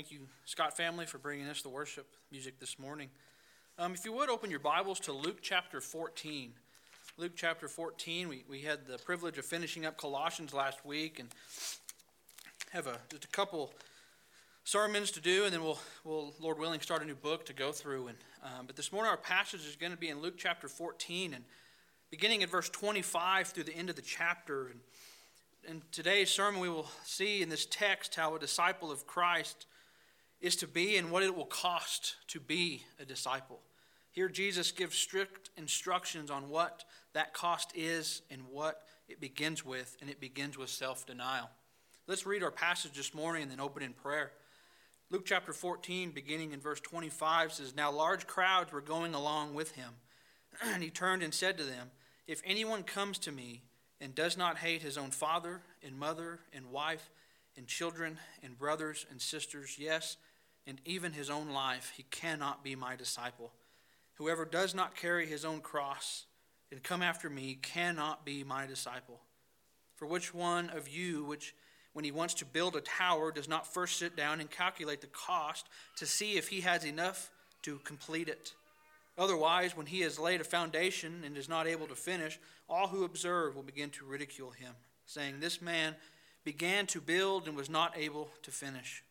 Thank you, Scott family, for bringing us the worship music this morning. If you would, open your Bibles to Luke chapter 14. Luke chapter 14, we had the privilege of finishing up Colossians last week and have just a couple sermons to do, and then we'll Lord willing, start a new book to go through. But this morning our passage is going to be in Luke chapter 14, and beginning at verse 25 through the end of the chapter. In today's sermon, we will see in this text how a disciple of Christ is to be and what it will cost to be a disciple. Here Jesus gives strict instructions on what that cost is and what it begins with, and it begins with self-denial. Let's read our passage this morning and then open in prayer. Luke chapter 14, beginning in verse 25, says, "Now large crowds were going along with him, and he turned and said to them, 'If anyone comes to me and does not hate his own father and mother and wife and children and brothers and sisters, yes, and even his own life, he cannot be my disciple. Whoever does not carry his own cross and come after me cannot be my disciple. For which one of you, when he wants to build a tower, does not first sit down and calculate the cost to see if he has enough to complete it? Otherwise, when he has laid a foundation and is not able to finish, all who observe will begin to ridicule him, saying, "This man began to build and was not able to finish."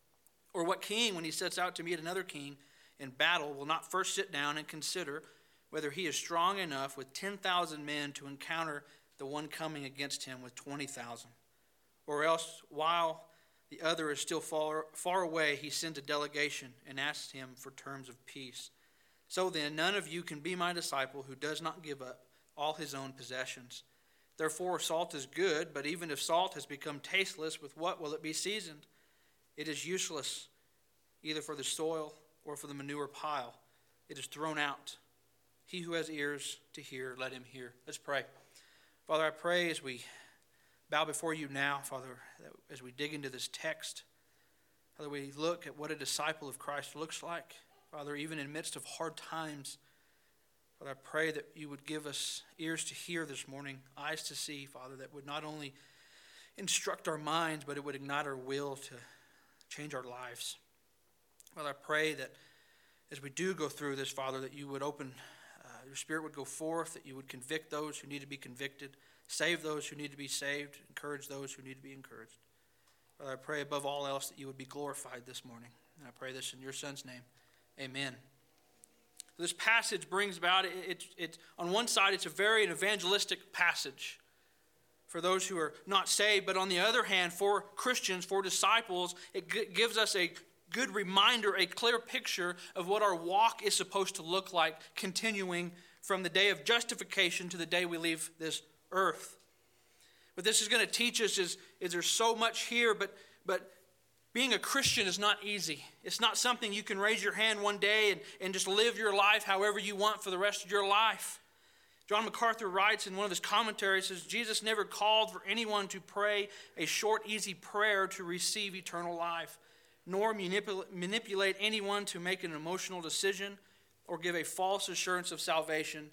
Or what king, when he sets out to meet another king in battle, will not first sit down and consider whether he is strong enough with 10,000 men to encounter the one coming against him with 20,000? Or else, while the other is still far away, he sends a delegation and asks him for terms of peace. So then, none of you can be my disciple who does not give up all his own possessions. Therefore, salt is good, but even if salt has become tasteless, with what will it be seasoned? It is useless, either for the soil or for the manure pile. It is thrown out. He who has ears to hear, let him hear." Let's pray. Father, I pray as we bow before you now, Father, that as we dig into this text, Father, we look at what a disciple of Christ looks like. Father, even in the midst of hard times, Father, I pray that you would give us ears to hear this morning, eyes to see, Father, that would not only instruct our minds, but it would ignite our will to change our lives. Father, I pray that as we do go through this, Father, that you would open, your Spirit would go forth, that you would convict those who need to be convicted, save those who need to be saved, encourage those who need to be encouraged. Father, I pray above all else that you would be glorified this morning. And I pray this in your Son's name. Amen. This passage brings about, it on one side, it's a very evangelistic passage for those who are not saved, but on the other hand, for Christians, for disciples, it gives us a good reminder, a clear picture of what our walk is supposed to look like, continuing from the day of justification to the day we leave this earth. What this is going to teach us is there's so much here, but being a Christian is not easy. It's not something you can raise your hand one day and just live your life however you want for the rest of your life. John MacArthur writes in one of his commentaries, says, "Jesus never called for anyone to pray a short, easy prayer to receive eternal life, nor manipulate anyone to make an emotional decision or give a false assurance of salvation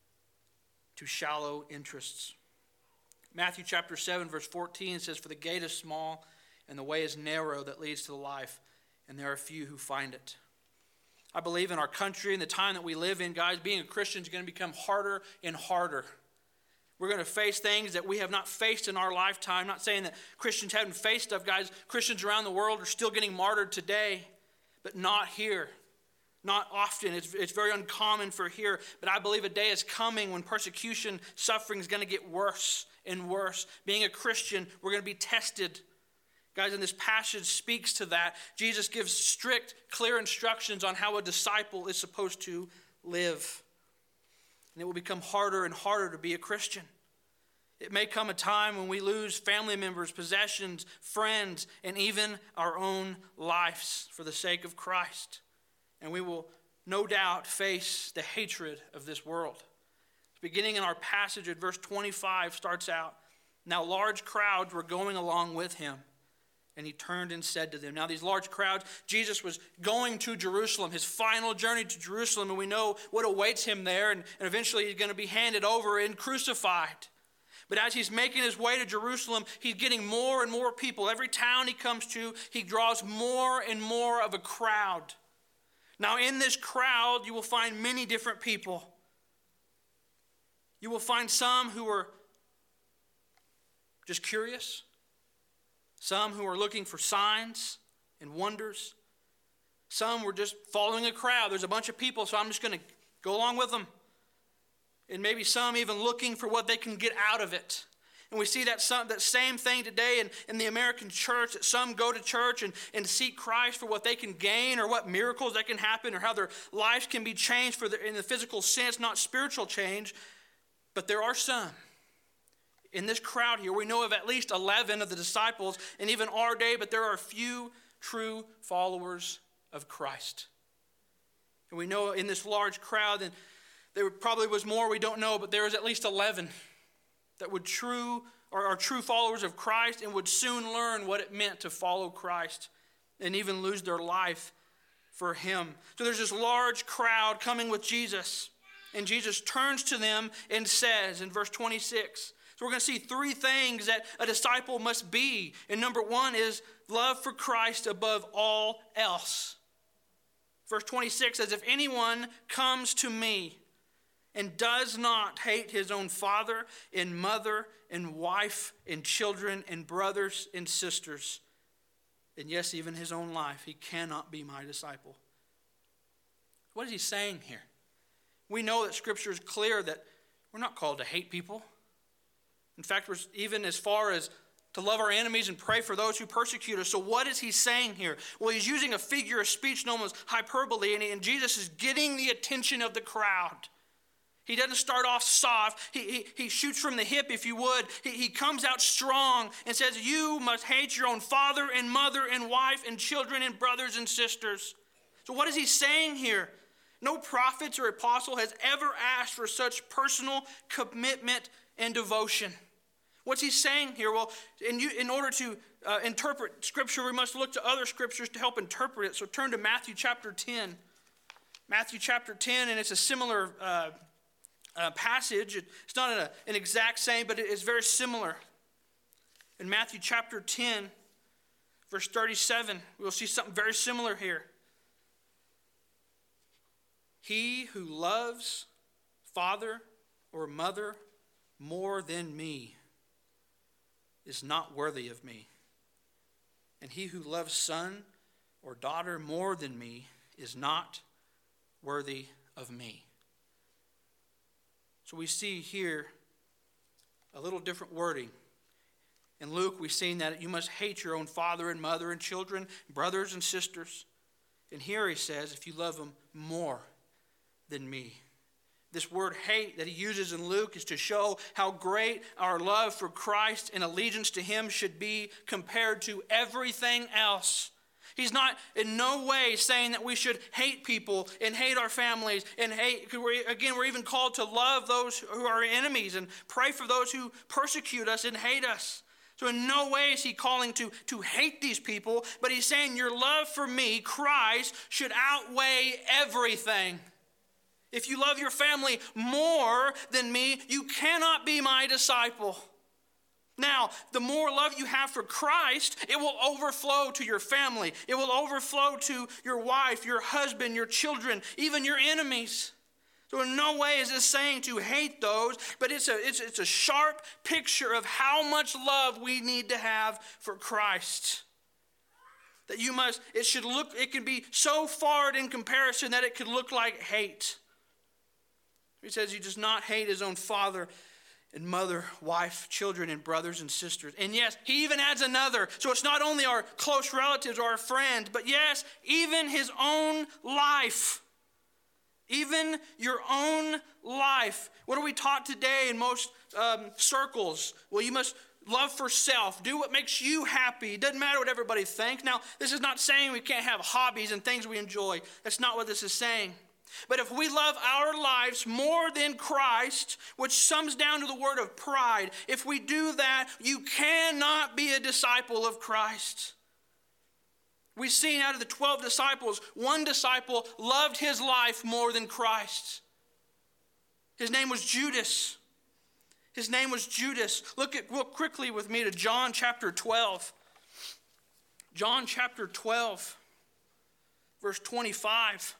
to shallow interests." Matthew chapter 7, verse 14 says, "For the gate is small and the way is narrow that leads to life, and there are few who find it." I believe in our country and the time that we live in, guys, being a Christian is going to become harder and harder. We're going to face things that we have not faced in our lifetime. I'm not saying that Christians haven't faced stuff, guys. Christians around the world are still getting martyred today, but not here. Not often. It's very uncommon for here. But I believe a day is coming when persecution, suffering is going to get worse and worse. Being a Christian, we're going to be tested. Guys, and this passage speaks to that. Jesus gives strict, clear instructions on how a disciple is supposed to live. And it will become harder and harder to be a Christian. It may come a time when we lose family members, possessions, friends, and even our own lives for the sake of Christ. And we will no doubt face the hatred of this world. Beginning in our passage at verse 25 starts out, "Now large crowds were going along with him. And he turned and said to them." Now these large crowds, Jesus was going to Jerusalem, his final journey to Jerusalem, and we know what awaits him there, and eventually he's going to be handed over and crucified. But as he's making his way to Jerusalem, he's getting more and more people. Every town he comes to, he draws more and more of a crowd. Now, in this crowd, you will find many different people. You will find some who are just curious, some who are looking for signs and wonders. Some were just following a crowd. There's a bunch of people, so I'm just going to go along with them. And maybe some even looking for what they can get out of it. And we see that same thing today in the American church, that some go to church and seek Christ for what they can gain or what miracles that can happen or how their lives can be changed in the physical sense, not spiritual change. But there are some. In this crowd here, we know of at least 11 of the disciples in even our day, but there are a few true followers of Christ. And we know in this large crowd, and there probably was more, we don't know, but there was at least 11 that are true followers of Christ and would soon learn what it meant to follow Christ and even lose their life for him. So there's this large crowd coming with Jesus, and Jesus turns to them and says in verse 26, so we're going to see three things that a disciple must be. And number one is love for Christ above all else. Verse 26 says, if anyone comes to me and does not hate his own father and mother and wife and children and brothers and sisters, and yes, even his own life, he cannot be my disciple. What is he saying here? We know that Scripture is clear that we're not called to hate people. In fact, we're even as far as to love our enemies and pray for those who persecute us. So what is he saying here? Well, he's using a figure of speech known as hyperbole, and Jesus is getting the attention of the crowd. He doesn't start off soft. He shoots from the hip, if you would. He comes out strong and says, you must hate your own father and mother and wife and children and brothers and sisters. So what is he saying here? No prophet or apostle has ever asked for such personal commitment and devotion. What's he saying here? Well, in order to interpret Scripture, we must look to other Scriptures to help interpret it. So turn to Matthew chapter 10. Matthew chapter 10, and it's a similar passage. It's not an exact same, but it's very similar. In Matthew chapter 10, verse 37, we'll see something very similar here. He who loves father or mother more than me is not worthy of me. And he who loves son or daughter more than me is not worthy of me. So we see here a little different wording. In Luke, we've seen that you must hate your own father and mother and children, brothers and sisters. And here he says, if you love them more than me. This word hate that he uses in Luke is to show how great our love for Christ and allegiance to him should be compared to everything else. He's not in no way saying that we should hate people and hate our families and hate. We're even called to love those who are enemies and pray for those who persecute us and hate us. So in no way is he calling to hate these people, but he's saying your love for me, Christ, should outweigh everything. If you love your family more than me, you cannot be my disciple. Now, the more love you have for Christ, it will overflow to your family. It will overflow to your wife, your husband, your children, even your enemies. So in no way is this saying to hate those, but it's a sharp picture of how much love we need to have for Christ. That it can be so far in comparison that it could look like hate. He says he does not hate his own father and mother, wife, children, and brothers and sisters. And yes, he even adds another. So it's not only our close relatives or our friends, but yes, even his own life. Even your own life. What are we taught today in most circles? Well, you must love for self. Do what makes you happy. It doesn't matter what everybody thinks. Now, this is not saying we can't have hobbies and things we enjoy. That's not what this is saying. But if we love our lives more than Christ, which sums down to the word of pride, if we do that, you cannot be a disciple of Christ. We've seen out of the 12 disciples, one disciple loved his life more than Christ. His name was Judas. His name was Judas. Look quickly with me to John chapter 12. John chapter 12, verse 25.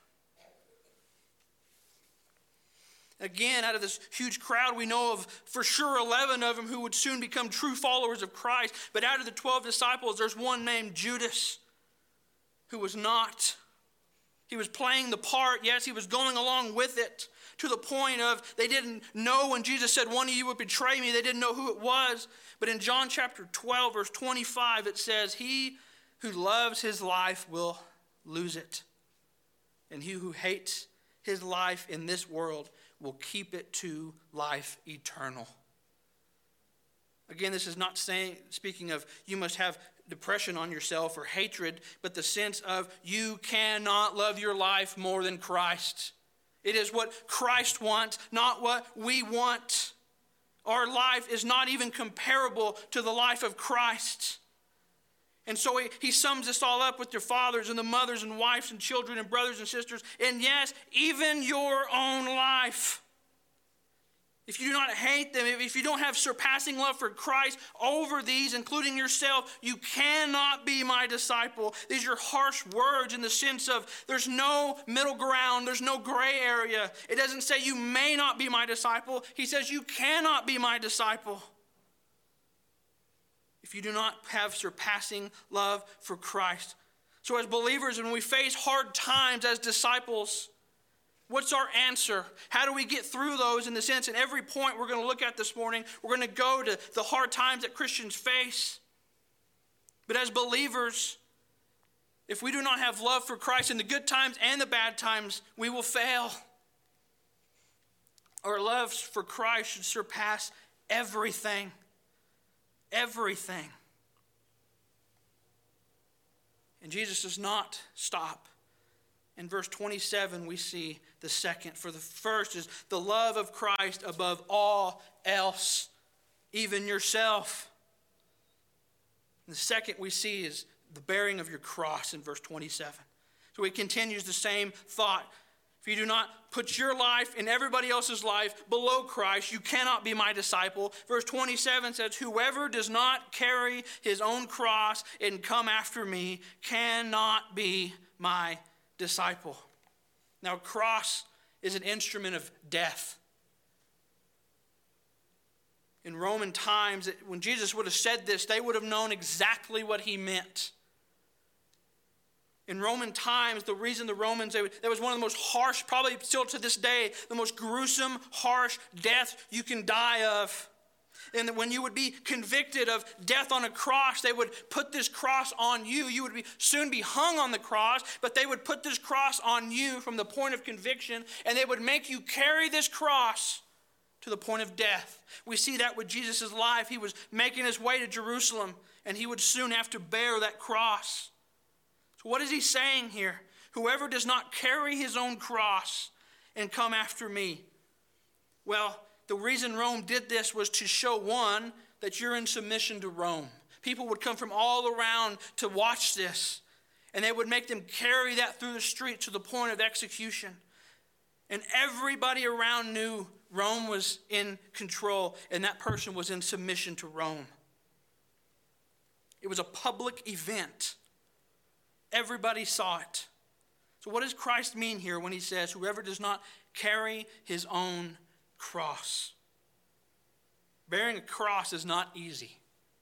Again, out of this huge crowd, we know of for sure 11 of them who would soon become true followers of Christ. But out of the 12 disciples, there's one named Judas who was not. He was playing the part. Yes, he was going along with it to the point of they didn't know when Jesus said, one of you would betray me. They didn't know who it was. But in John chapter 12, verse 25, it says, he who loves his life will lose it. And he who hates his life in this world will keep it to life eternal. Again, this is not speaking of you must have depression on yourself or hatred, but the sense of you cannot love your life more than Christ. It is what Christ wants, not what we want. Our life is not even comparable to the life of Christ. And so he sums this all up with your fathers and the mothers and wives and children and brothers and sisters. And yes, even your own life. If you do not hate them, if you don't have surpassing love for Christ over these, including yourself, you cannot be my disciple. These are harsh words in the sense of there's no middle ground, there's no gray area. It doesn't say you may not be my disciple. He says you cannot be my disciple if you do not have surpassing love for Christ. So as believers, when we face hard times as disciples, what's our answer? How do we get through those in the sense? In every point we're going to look at this morning, we're going to go to the hard times that Christians face. But as believers, if we do not have love for Christ in the good times and the bad times, we will fail. Our love for Christ should surpass everything. Everything. And Jesus does not stop. In verse 27, we see the second. For the first is the love of Christ above all else, even yourself. And the second we see is the bearing of your cross in verse 27. So he continues the same thought. If you do not put your life and everybody else's life below Christ, you cannot be my disciple. Verse 27 says, whoever does not carry his own cross and come after me cannot be my disciple. Now, cross is an instrument of death. In Roman times, when Jesus would have said this, they would have known exactly what he meant. In Roman times, the reason the Romans, that was one of the most harsh, probably still to this day, the most gruesome, harsh death you can die of. And that when you would be convicted of death on a cross, they would put this cross on you. You would soon be hung on the cross, but they would put this cross on you from the point of conviction, and they would make you carry this cross to the point of death. We see that with Jesus' life. He was making his way to Jerusalem, and he would soon have to bear that cross. So what is he saying here? Whoever does not carry his own cross and come after me. Well, the reason Rome did this was to show, one, that you're in submission to Rome. People would come from all around to watch this, and they would make them carry that through the street to the point of execution. And everybody around knew Rome was in control, and that person was in submission to Rome. It was a public event. Everybody saw it. So what does Christ mean here when he says, whoever does not carry his own cross? Bearing a cross is not easy.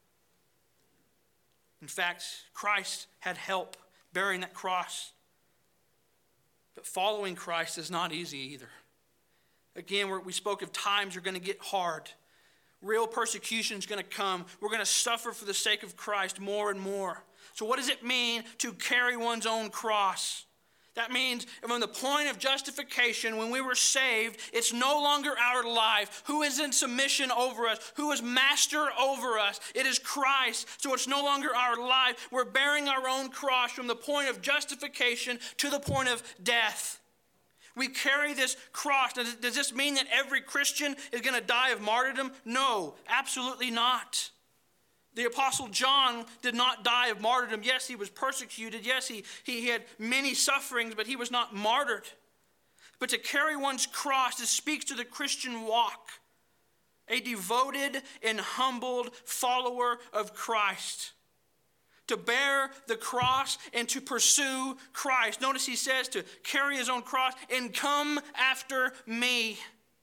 In fact, Christ had help bearing that cross. But following Christ is not easy either. Again, we spoke of times are going to get hard. Real persecution is going to come. We're going to suffer for the sake of Christ more and more. So what does it mean to carry one's own cross? That means from the point of justification, when we were saved, it's no longer our life. Who is in submission over us? Who is master over us? It is Christ. So it's no longer our life. We're bearing our own cross from the point of justification to the point of death. We carry this cross. Does this mean that every Christian is going to die of martyrdom? No, absolutely not. The Apostle John did not die of martyrdom. Yes, he was persecuted. Yes, he had many sufferings, but he was not martyred. But to carry one's cross, this speaks to the Christian walk. a devoted and humbled follower of Christ. To bear the cross and to pursue Christ. Notice he says to carry his own cross and come after me.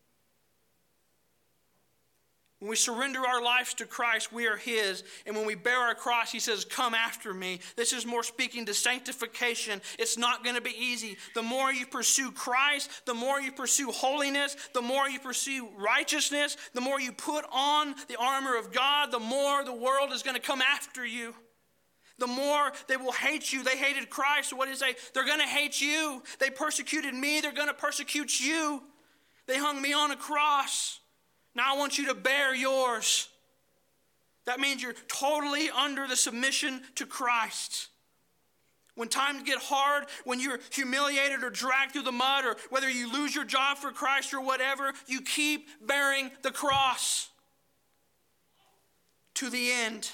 When we surrender our lives to Christ, we are his. And when we bear our cross, he says, come after me. This is more speaking to sanctification. It's not going to be easy. The more you pursue Christ, the more you pursue holiness, the more you pursue righteousness, the more you put on the armor of God, the more the world is going to come after you. The more they will hate you. They hated Christ. So what does he say? They're going to hate you. They persecuted me. They're going to persecute you. They hung me on a cross. Now I want you to bear yours. That means you're totally under the submission to Christ. When times get hard, when you're humiliated or dragged through the mud, or whether you lose your job for Christ or whatever, you keep bearing the cross to the end.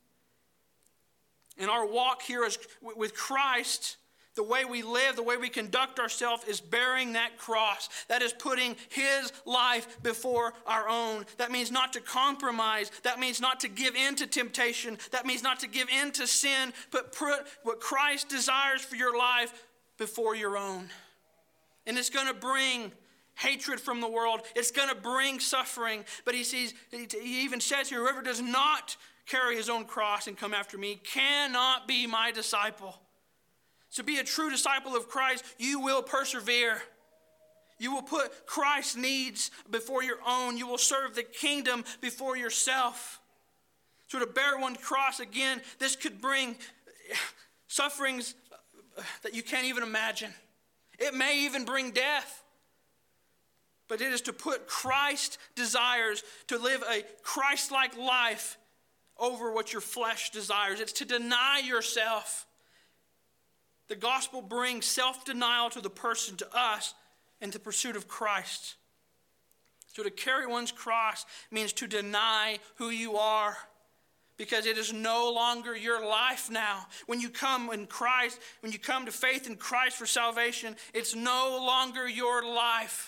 And our walk here is with Christ, the way we live, the way we conduct ourselves is bearing that cross. That is putting his life before our own. That means not to compromise. That means not to give in to temptation. That means not to give in to sin, but put what Christ desires for your life before your own. And it's going to bring hatred from the world. It's going to bring suffering. But he even says here, whoever does not carry his own cross and come after me cannot be my disciple. To be a true disciple of Christ, you will persevere. You will put Christ's needs before your own. You will serve the kingdom before yourself. So to bear one cross, again, this could bring sufferings that you can't even imagine. It may even bring death. But it is to put Christ's desires, to live a Christ-like life over what your flesh desires. It's to deny yourself. The gospel brings self-denial to the person, to us, in the pursuit of Christ. So to carry one's cross means to deny who you are, because it is no longer your life now. When you come in Christ, when you come to faith in Christ for salvation, it's no longer your life.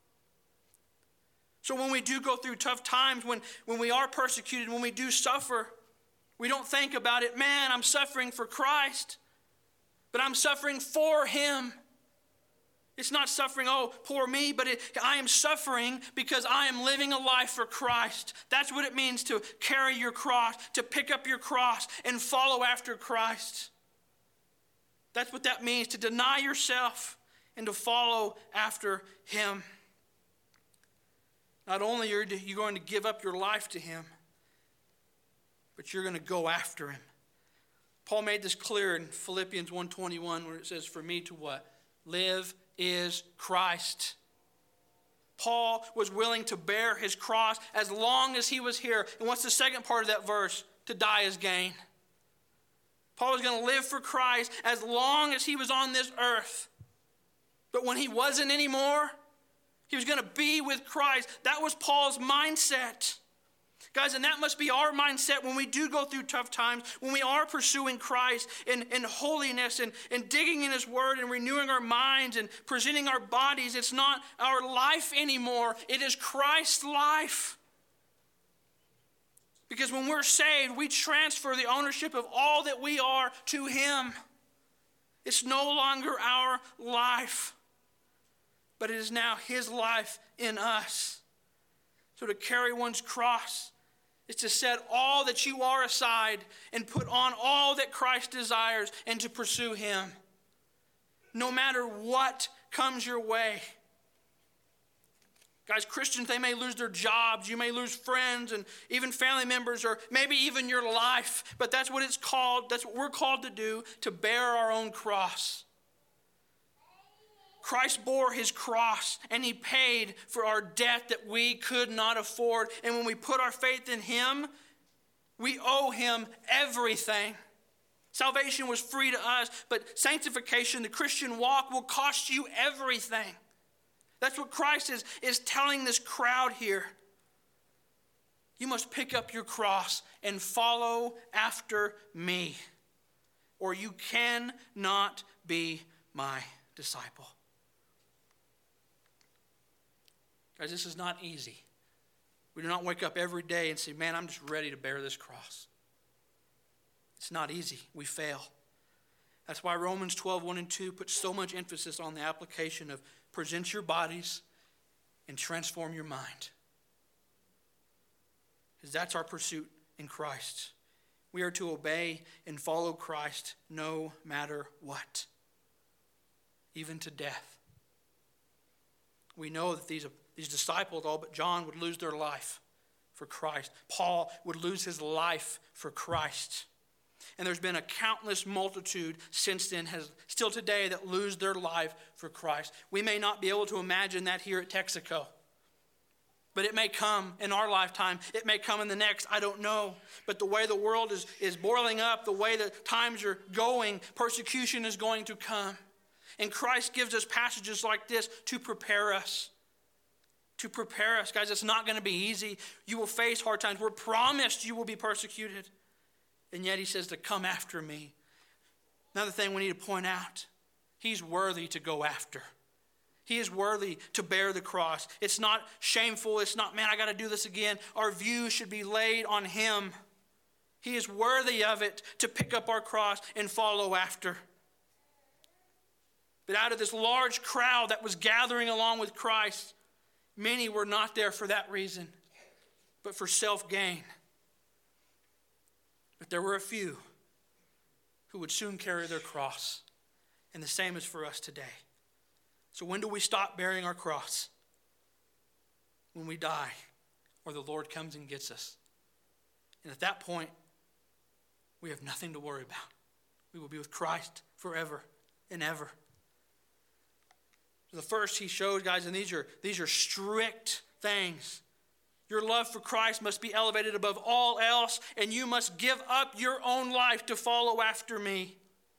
So when we do go through tough times, when we are persecuted, when we do suffer, we don't think about it, man, I'm suffering for Christ, but I'm suffering for him. It's not suffering, oh, poor me, but I am suffering because I am living a life for Christ. That's what it means to carry your cross, to pick up your cross and follow after Christ. That's what that means, to deny yourself and to follow after him. Not only are you going to give up your life to him, but you're going to go after him. Paul made this clear in Philippians 1:21, where it says, for me to what? Live is Christ. Paul was willing to bear his cross as long as he was here. And what's the second part of that verse? To die is gain. Paul was going to live for Christ as long as he was on this earth. But when he wasn't anymore, he was going to be with Christ. That was Paul's mindset. Guys, and that must be our mindset when we do go through tough times, when we are pursuing Christ in holiness and digging in his word and renewing our minds and presenting our bodies. It's not our life anymore. It is Christ's life. Because when we're saved, we transfer the ownership of all that we are to him. It's no longer our life, but it is now his life in us. So to carry one's cross is to set all that you are aside and put on all that Christ desires and to pursue him. No matter what comes your way. Guys, Christians, they may lose their jobs. You may lose friends and even family members, or maybe even your life. But that's what it's called. That's what we're called to do, to bear our own cross. Christ bore his cross and he paid for our debt that we could not afford. And when we put our faith in him, we owe him everything. Salvation was free to us, but sanctification, the Christian walk, will cost you everything. That's what Christ is telling this crowd here. You must pick up your cross and follow after me, or you cannot be my disciple. Guys, this is not easy. We do not wake up every day and say, man, I'm just ready to bear this cross. It's not easy. We fail. That's why Romans 12:1-2 puts so much emphasis on the application of present your bodies and transform your mind. Because that's our pursuit in Christ. We are to obey and follow Christ no matter what, even to death. We know that these disciples, all but John, would lose their life for Christ. Paul would lose his life for Christ. And there's been a countless multitude since then, still today, that lose their life for Christ. We may not be able to imagine that here at Texaco, but it may come in our lifetime. It may come in the next. I don't know. But the way the world is boiling up, the way that times are going, persecution is going to come. And Christ gives us passages like this to prepare us. To prepare us. Guys, it's not going to be easy. You will face hard times. We're promised you will be persecuted. And yet he says to come after me. Another thing we need to point out, he's worthy to go after. He is worthy to bear the cross. It's not shameful. It's not, man, I got to do this again. Our view should be laid on him. He is worthy of it to pick up our cross and follow after. But out of this large crowd that was gathering along with Christ, many were not there for that reason, but for self-gain. But there were a few who would soon carry their cross. And the same is for us today. So when do we stop bearing our cross? When we die, or the Lord comes and gets us. And at that point, we have nothing to worry about. We will be with Christ forever and ever. So the first he shows, guys, and these are strict things. Your love for Christ must be elevated above all else, and you must give up your own life to follow after me.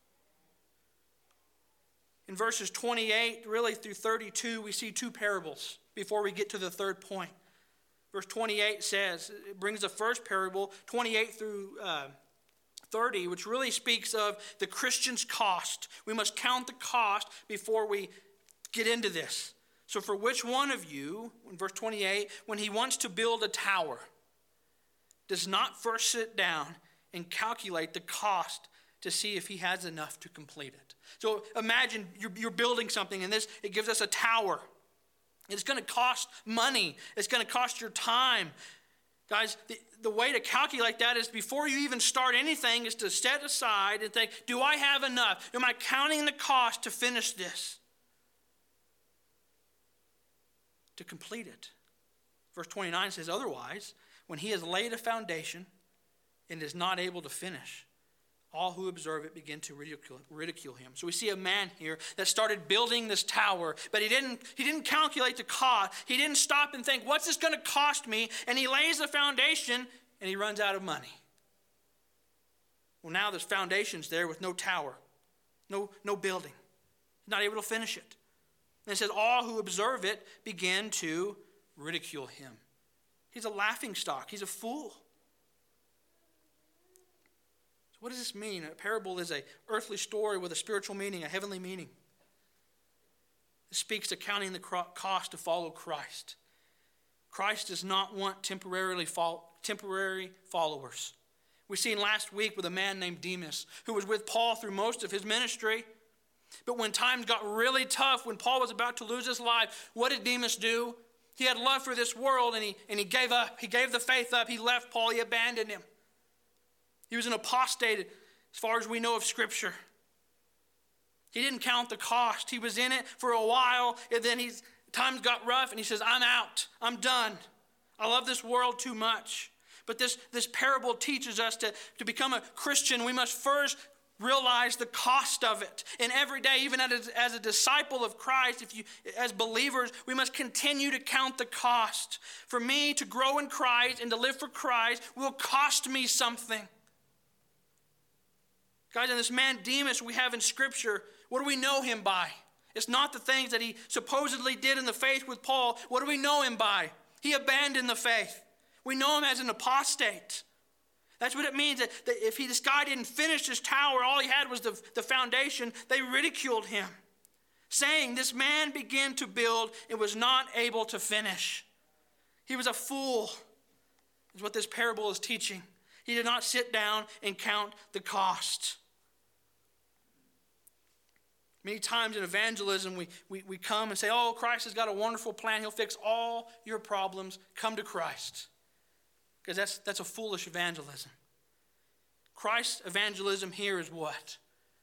In verses 28, really through 32, we see two parables before we get to the third point. Verse 28 says, it brings the first parable, 28 through 30, which really speaks of the Christian's cost. We must count the cost before we get into this. So for which one of you, in verse 28, when he wants to build a tower, does not first sit down and calculate the cost to see if he has enough to complete it? So imagine you're building something, and it gives us a tower. It's going to cost money. It's going to cost your time. Guys, the way to calculate that is before you even start anything is to set aside and think, do I have enough? Am I counting the cost to finish this? To complete it. Verse 29 says, otherwise, when he has laid a foundation and is not able to finish, all who observe it begin to ridicule him. So we see a man here that started building this tower, but he didn't calculate the cost. He didn't stop and think, what's this going to cost me? And he lays the foundation and he runs out of money. Well, now this foundation's there with no tower, no building. He's not able to finish it. And it says, all who observe it begin to ridicule him. He's a laughingstock. He's a fool. So what does this mean? A parable is an earthly story with a spiritual meaning, a heavenly meaning. It speaks to counting the cost to follow Christ. Christ does not want temporary followers. We seen last week with a man named Demas who was with Paul through most of his ministry. But when times got really tough, when Paul was about to lose his life, what did Demas do? He had love for this world and he gave up. He gave the faith up. He left Paul. He abandoned him. He was an apostate as far as we know of Scripture. He didn't count the cost. He was in it for a while, and then times got rough, and he says, I'm out. I'm done. I love this world too much. But this parable teaches us to become a Christian, we must first realize the cost of it. And every day, even as a disciple of Christ, as believers, we must continue to count the cost. For me to grow in Christ and to live for Christ will cost me something. Guys, and this man Demas we have in Scripture, what do we know him by? It's not the things that he supposedly did in the faith with Paul. What do we know him by? He abandoned the faith. We know him as an apostate. That's what it means, that if this guy didn't finish his tower, all he had was the foundation, they ridiculed him, saying this man began to build and was not able to finish. He was a fool. is what this parable is teaching. He did not sit down and count the cost. Many times in evangelism, we come and say, oh, Christ has got a wonderful plan. He'll fix all your problems. Come to Christ. Because that's a foolish evangelism. Christ's evangelism here is what?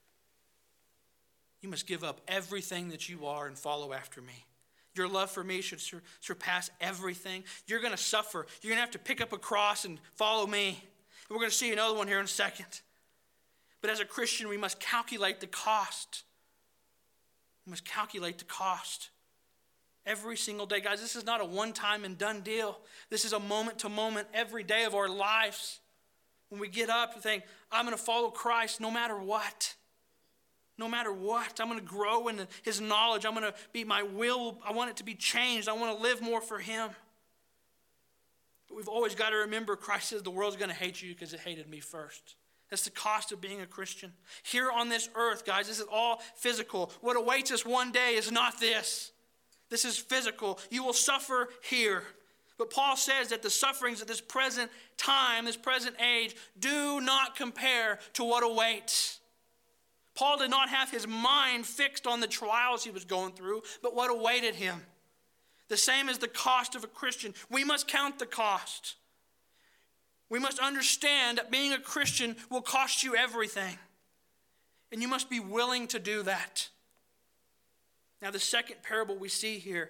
You must give up everything that you are and follow after me. Your love for me should surpass everything. You're going to suffer. You're going to have to pick up a cross and follow me. And we're going to see another one here in a second. But as a Christian, we must calculate the cost. We must calculate the cost. Every single day. Guys, this is not a one-time and done deal. This is a moment-to-moment, every day of our lives. When we get up and think, I'm going to follow Christ no matter what. No matter what. I'm going to grow in his knowledge. I'm going to be my will. I want it to be changed. I want to live more for him. But we've always got to remember Christ says the world's going to hate you because it hated me first. That's the cost of being a Christian. Here on this earth, guys, this is all physical. What awaits us one day is not this. This is physical. You will suffer here. But Paul says that the sufferings of this present time, this present age, do not compare to what awaits. Paul did not have his mind fixed on the trials he was going through, but what awaited him. The same as the cost of a Christian. We must count the cost. We must understand that being a Christian will cost you everything. And you must be willing to do that. Now, the second parable we see here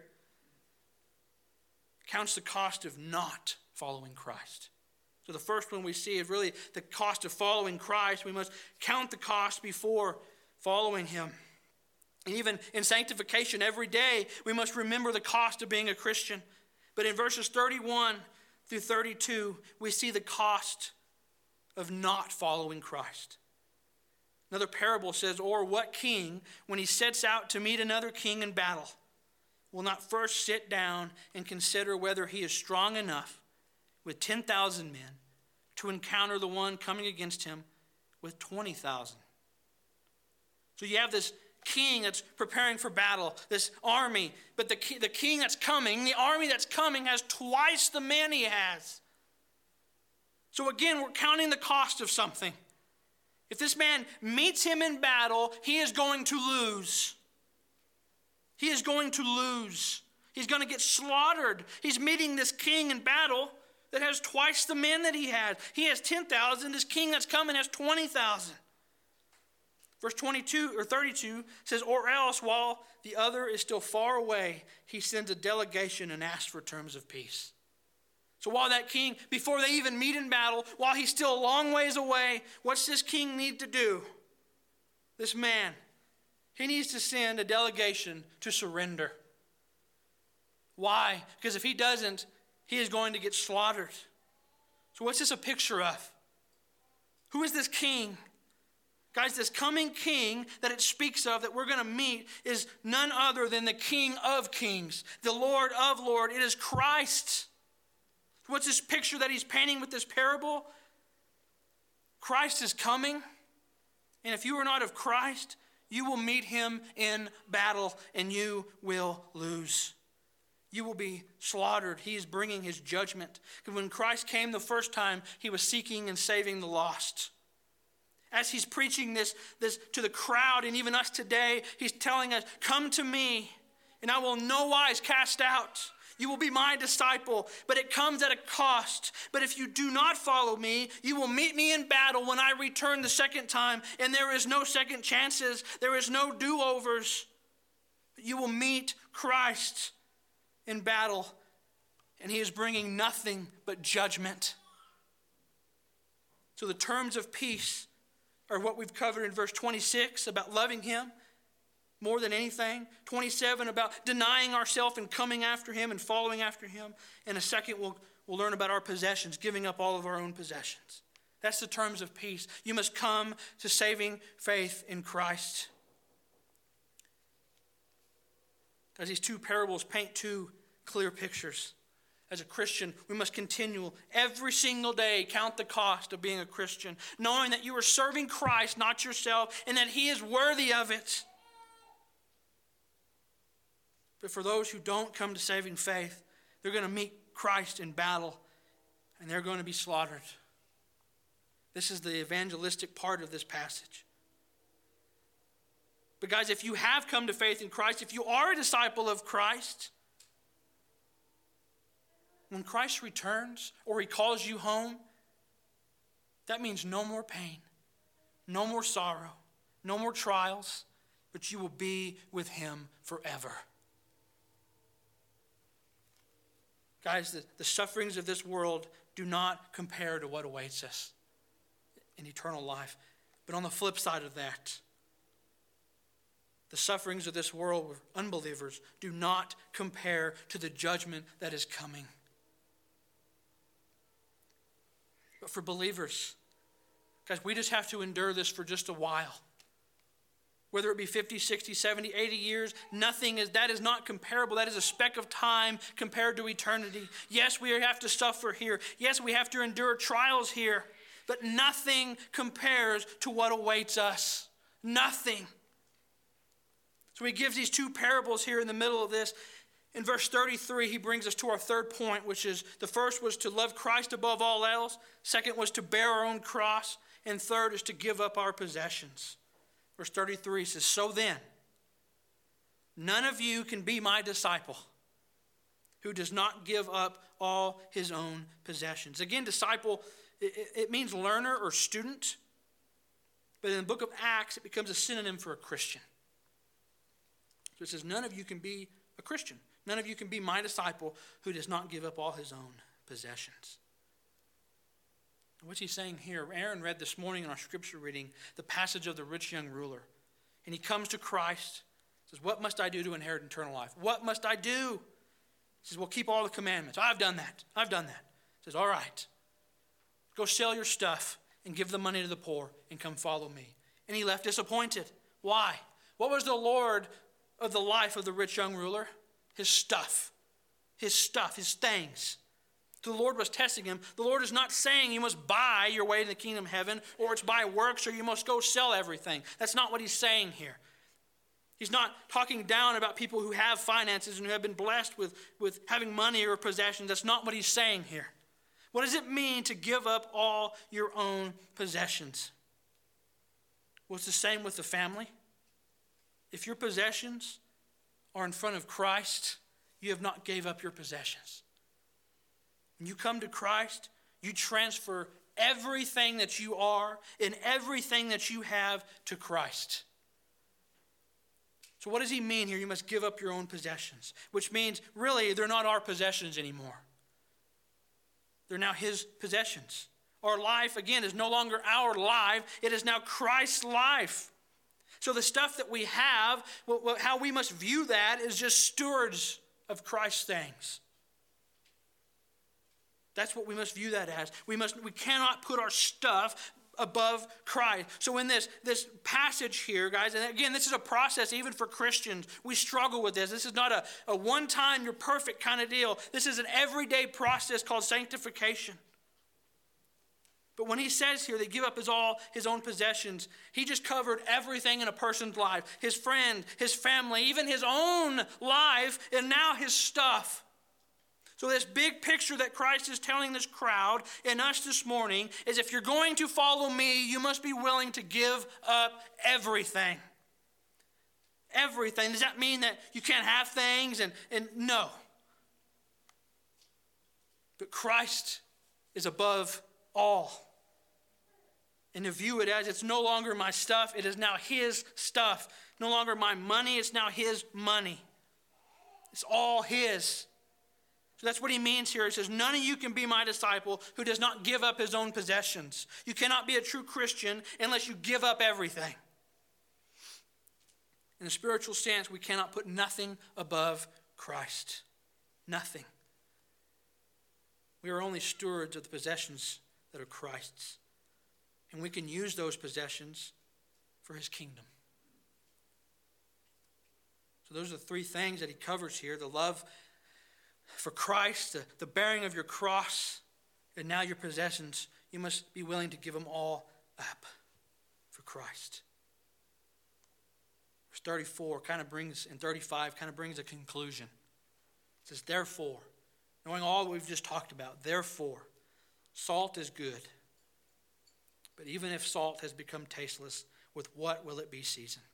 counts the cost of not following Christ. So the first one we see is really the cost of following Christ. We must count the cost before following him. And even in sanctification, every day we must remember the cost of being a Christian. But in verses 31 through 32, we see the cost of not following Christ. Another parable says, or what king, when he sets out to meet another king in battle, will not first sit down and consider whether he is strong enough with 10,000 men to encounter the one coming against him with 20,000. So you have this king that's preparing for battle, this army, but the king that's coming, the army that's coming has twice the men he has. So again, we're counting the cost of something. If this man meets him in battle, he is going to lose. He is going to lose. He's going to get slaughtered. He's meeting this king in battle that has twice the men that he had. He has 10,000. This king that's coming has 20,000. Verse 22 or 32 says, or else while the other is still far away, he sends a delegation and asks for terms of peace. So while that king, before they even meet in battle, while he's still a long ways away, what's this king need to do? This man, he needs to send a delegation to surrender. Why? Because if he doesn't, he is going to get slaughtered. So what's this a picture of? Who is this king? Guys, this coming king that it speaks of that we're going to meet is none other than the King of Kings, the Lord of Lords. It is Christ. What's this picture that he's painting with this parable? Christ is coming, and if you are not of Christ, you will meet him in battle and you will lose. You will be slaughtered. He is bringing his judgment. Because when Christ came the first time, he was seeking and saving the lost. As he's preaching this to the crowd and even us today, he's telling us, come to me and I will in no wise cast out. You will be my disciple, but it comes at a cost. But if you do not follow me, you will meet me in battle when I return the second time, and there is no second chances. There is no do-overs. You will meet Christ in battle, and he is bringing nothing but judgment. So the terms of peace are what we've covered in verse 26 about loving him more than anything. 27 about denying ourselves and coming after him and following after him. And a second, we'll learn about our possessions, giving up all of our own possessions. That's the terms of peace. You must come to saving faith in Christ. As these two parables paint two clear pictures. As a Christian, we must continue every single day count the cost of being a Christian, knowing that you are serving Christ, not yourself, and that he is worthy of it. But for those who don't come to saving faith, they're going to meet Christ in battle. and they're going to be slaughtered. This is the evangelistic part of this passage. But guys, if you have come to faith in Christ, if you are a disciple of Christ, when Christ returns or he calls you home, that means no more pain, no more sorrow, no more trials, but you will be with him forever. Guys, the sufferings of this world do not compare to what awaits us in eternal life. But on the flip side of that, the sufferings of this world with unbelievers do not compare to the judgment that is coming. But for believers, guys, we just have to endure this for just a while. Whether it be 50, 60, 70, 80 years, that is not comparable. That is a speck of time compared to eternity. Yes, we have to suffer here. Yes, we have to endure trials here. But nothing compares to what awaits us. Nothing. So he gives these two parables here in the middle of this. In verse 33, he brings us to our third point, which is the first was to love Christ above all else. Second was to bear our own cross. And third is to give up our possessions. Verse 33 says, "So then, none of you can be my disciple who does not give up all his own possessions." Again, disciple, it means learner or student. But in the book of Acts, it becomes a synonym for a Christian. So it says, none of you can be a Christian. None of you can be my disciple who does not give up all his own possessions. What's he saying here? Aaron read this morning in our scripture reading the passage of the rich young ruler. And he comes to Christ, says, "What must I do to inherit eternal life? What must I do?" He says, "Well, keep all the commandments." "I've done that. I've done that." He says, "All right. Go sell your stuff and give the money to the poor and come follow me." And he left disappointed. Why? What was the Lord of the life of the rich young ruler? His stuff, his things. The Lord was testing him. The Lord is not saying you must buy your way to the kingdom of heaven, or it's by works, or you must go sell everything. That's not what he's saying here. He's not talking down about people who have finances and who have been blessed with having money or possessions. That's not what he's saying here. What does it mean to give up all your own possessions? Well, it's the same with the family. If your possessions are in front of Christ, you have not gave up your possessions. When you come to Christ, you transfer everything that you are and everything that you have to Christ. So what does he mean here? You must give up your own possessions, which means really they're not our possessions anymore. They're now his possessions. Our life, again, is no longer our life. It is now Christ's life. So the stuff that we have, how we must view that is just stewards of Christ's things. That's what we must view that as. We cannot put our stuff above Christ. So in this passage here, guys, and again, this is a process even for Christians. We struggle with this. This is not a one-time, you're perfect kind of deal. This is an everyday process called sanctification. But when he says here they give up his own possessions, he just covered everything in a person's life. His friend, his family, even his own life, and now his stuff. So this big picture that Christ is telling this crowd and us this morning is if you're going to follow me, you must be willing to give up everything. Everything. Does that mean that you can't have things? And no. But Christ is above all. And to view it as it's no longer my stuff, it is now his stuff. No longer my money, it's now his money. It's all his. So that's what he means here. He says, none of you can be my disciple who does not give up his own possessions. You cannot be a true Christian unless you give up everything. In a spiritual sense, we cannot put nothing above Christ. Nothing. We are only stewards of the possessions that are Christ's. And we can use those possessions for his kingdom. So those are the three things that he covers here. The love for Christ, the bearing of your cross, and now your possessions. You must be willing to give them all up for Christ. Verse 34 and 35 kind of brings a conclusion. It says, therefore, knowing all that we've just talked about, therefore, Salt is good. But even if salt has become tasteless, with what will it be seasoned?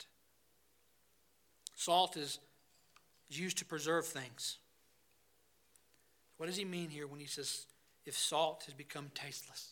Salt is used to preserve things. What does he mean here when he says, if salt has become tasteless?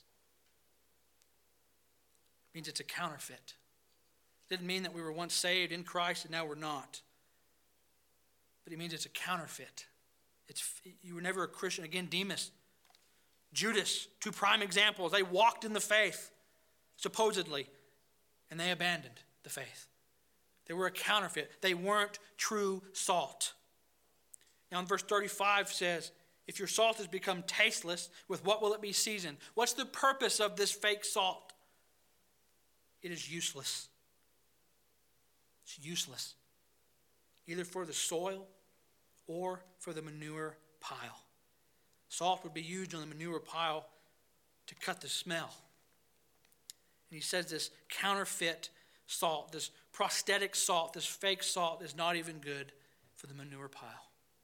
It means it's a counterfeit. It didn't mean that we were once saved in Christ and now we're not. But it means it's a counterfeit. You were never a Christian. Again, Demas, Judas, two prime examples. They walked in the faith, supposedly, and they abandoned the faith. They were a counterfeit. They weren't true salt. Now in verse 35 says, if your salt has become tasteless, with what will it be seasoned? What's the purpose of this fake salt? It is useless. It's useless. Either for the soil or for the manure pile. Salt would be used on the manure pile to cut the smell. And he says this counterfeit salt, this prosthetic salt, this fake salt is not even good for the manure pile.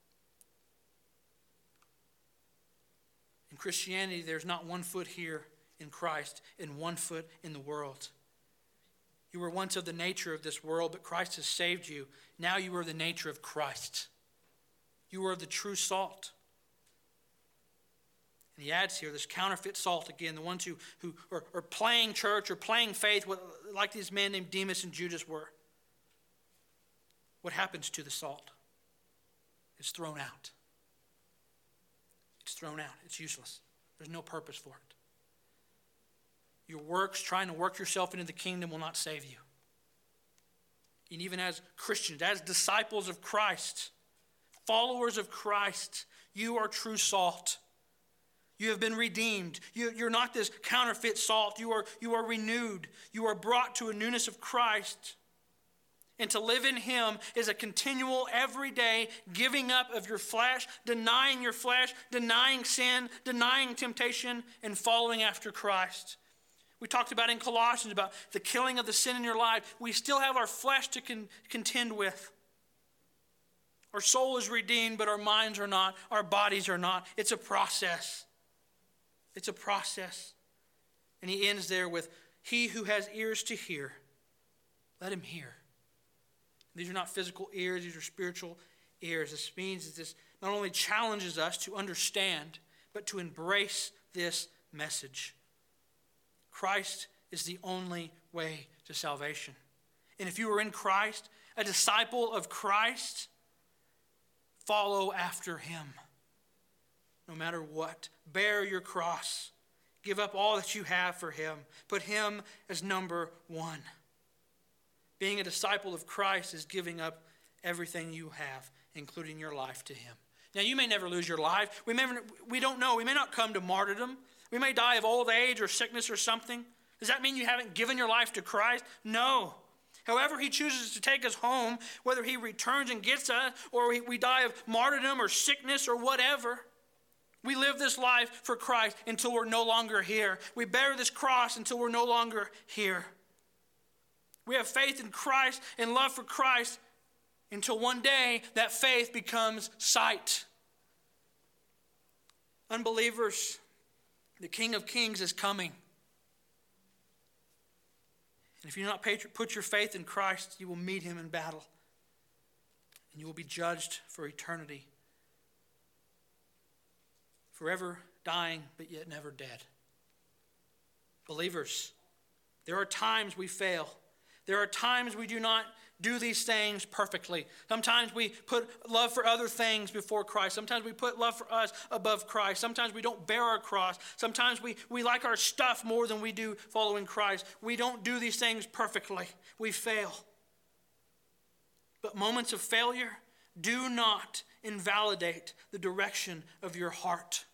In Christianity, there's not one foot here in Christ and one foot in the world. You were once of the nature of this world, but Christ has saved you. Now you are the nature of Christ. You are the true salt. And he adds here this counterfeit salt again, the ones who are playing church or playing faith like these men named Demas and Judas were. What happens to the salt? It's thrown out. It's thrown out. It's useless. There's no purpose for it. Your works, trying to work yourself into the kingdom, will not save you. And even as Christians, as disciples of Christ, followers of Christ, you are true salt. You have been redeemed. You're not this counterfeit salt. You are renewed. You are brought to a newness of Christ. And to live in him is a continual, everyday giving up of your flesh, denying sin, denying temptation, and following after Christ. We talked about in Colossians about the killing of the sin in your life. We still have our flesh to contend with. Our soul is redeemed, but our minds are not. Our bodies are not. It's a process. It's a process. And he ends there with, he who has ears to hear, let him hear. These are not physical ears, these are spiritual ears. This means that this not only challenges us to understand, but to embrace this message. Christ is the only way to salvation. And if you are in Christ, a disciple of Christ, follow after him. No matter what, bear your cross. Give up all that you have for him. Put him as number one. Being a disciple of Christ is giving up everything you have, including your life, to him. Now, you may never lose your life. We don't know. We may not come to martyrdom. We may die of old age or sickness or something. Does that mean you haven't given your life to Christ? No. However he chooses to take us home, whether he returns and gets us, or we die of martyrdom or sickness or whatever, we live this life for Christ until we're no longer here. We bear this cross until we're no longer here. We have faith in Christ and love for Christ until one day that faith becomes sight. Unbelievers, the King of Kings is coming. And if you do not put your faith in Christ, you will meet him in battle. And you will be judged for eternity. Forever dying, but yet never dead. Believers, there are times we fail. There are times we do not do these things perfectly. Sometimes we put love for other things before Christ. Sometimes we put love for us above Christ. Sometimes we don't bear our cross. Sometimes we like our stuff more than we do following Christ. We don't do these things perfectly. We fail. But moments of failure do not invalidate the direction of your heart.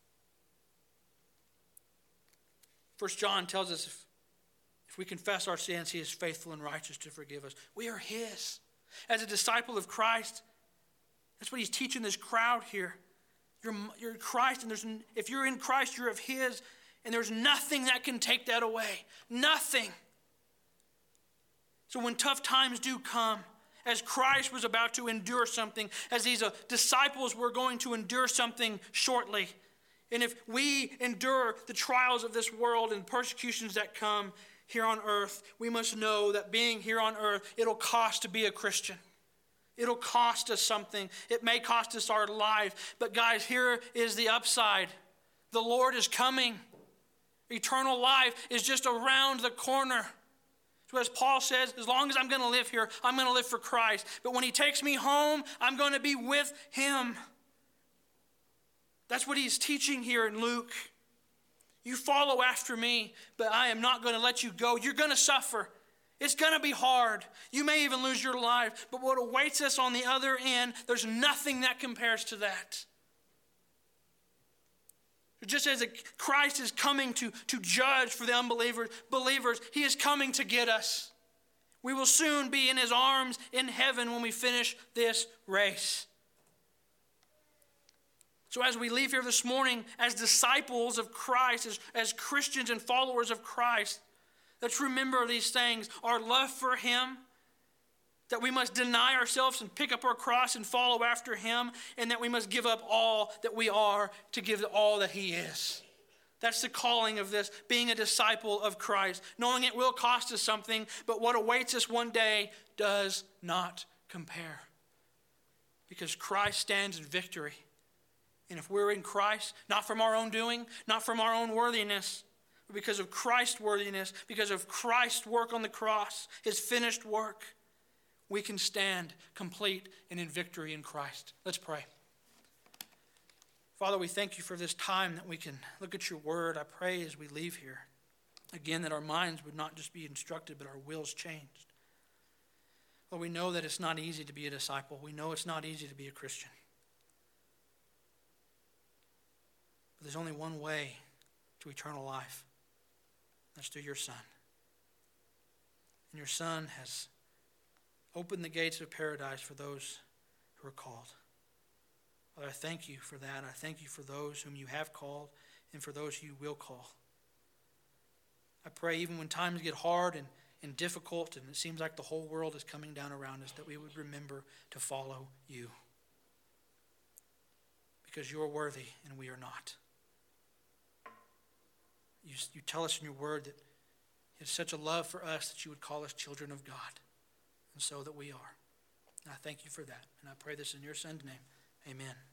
1 John tells us if we confess our sins, he is faithful and righteous to forgive us. We are his. As a disciple of Christ, that's what he's teaching this crowd here. You're Christ, and if you're in Christ, you're of his, and there's nothing that can take that away. Nothing. So when tough times do come, as Christ was about to endure something, as these disciples were going to endure something shortly, And if we endure the trials of this world and persecutions that come here on earth, we must know that being here on earth, it'll cost to be a Christian. It'll cost us something. It may cost us our life. But guys, here is the upside. The Lord is coming. Eternal life is just around the corner. So as Paul says, as long as I'm going to live here, I'm going to live for Christ. But when he takes me home, I'm going to be with him. That's what he's teaching here in Luke. You follow after me, but I am not going to let you go. You're going to suffer. It's going to be hard. You may even lose your life. But what awaits us on the other end, there's nothing that compares to that. Just as Christ is coming to judge for the believers, he is coming to get us. We will soon be in his arms in heaven when we finish this race. So as we leave here this morning as disciples of Christ, as Christians and followers of Christ, let's remember these things. Our love for him, that we must deny ourselves and pick up our cross and follow after him, and that we must give up all that we are to give all that he is. That's the calling of this, being a disciple of Christ, knowing it will cost us something, but what awaits us one day does not compare. Because Christ stands in victory. And if we're in Christ, not from our own doing, not from our own worthiness, but because of Christ's worthiness, because of Christ's work on the cross, his finished work, we can stand complete and in victory in Christ. Let's pray. Father, we thank you for this time that we can look at your word. I pray as we leave here, again, that our minds would not just be instructed, but our wills changed. Lord, we know that it's not easy to be a disciple. We know it's not easy to be a Christian. But there's only one way to eternal life. That's through your Son. And your Son has opened the gates of paradise for those who are called. Father, I thank you for that. I thank you for those whom you have called and for those you will call. I pray even when times get hard and difficult and it seems like the whole world is coming down around us, that we would remember to follow you. Because you are worthy and we are not. You tell us in your word that you have such a love for us that you would call us children of God. And so that we are. And I thank you for that. And I pray this in your Son's name. Amen.